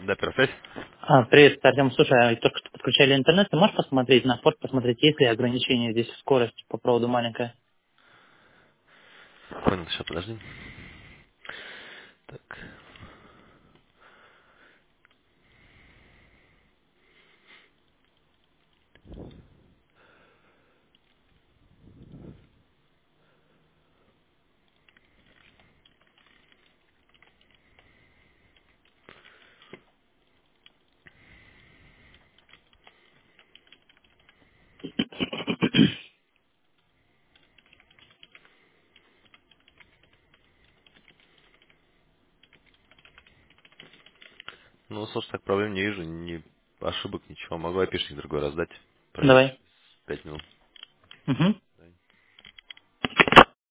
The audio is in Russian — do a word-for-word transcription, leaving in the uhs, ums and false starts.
Да, первая связь. А, привет, Артем. Слушай, а только что подключали интернет. Ты можешь посмотреть на форт, посмотреть, есть ли ограничения здесь в скорости по проводу маленькая? Понял, сейчас подожди. Так. Ну, слушай, так проблем не вижу, ни ошибок, ничего. Могу айпишник другой раздать. Проверишь Давай. пять минут. Угу.